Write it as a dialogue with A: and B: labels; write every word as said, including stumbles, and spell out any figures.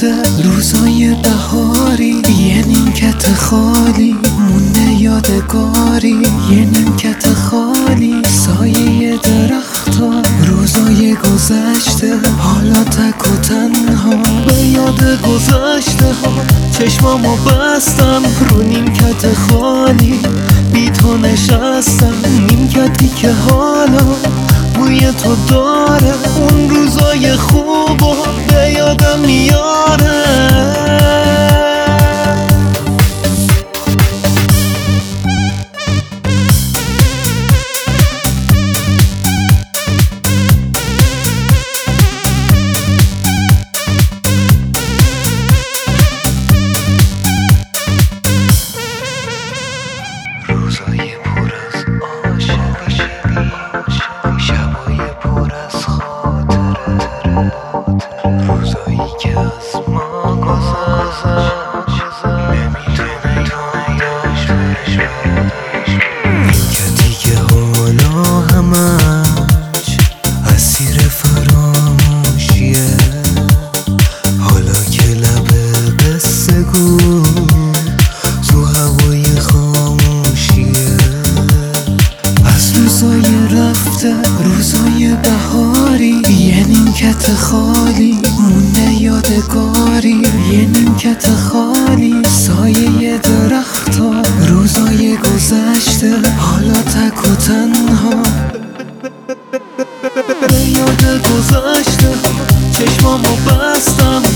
A: رفته، روزای بهاری یه نیمکت خالی مونده، یادگاری یه نیمکت خالی، سایه درختا، روزای گذشته، حالا تک و تنها به یاد گذشته ها. چشمامو بستم رو نیمکت خالی، بی تو نشستم، نیمکتی که حالا بوی تو داره، اون روزای خوبو به یادم میاره. روزای پر از عاشقی، شبای پر از خاطره، روزایی که از ما گذشت نمیتونه یادش بره. نیمکتی که حالا همش اسیر فراموشیه، حالا که لب قصه گو تو هوای خاموشیه. از روزای رفته، روزای بهاری یه نیمکت خالی مونده، یادگاری یه نیمکت خالی، سایه درختا، روزای گذشته، حالا تک و تنها به یاد گذشته. چشمامو بستم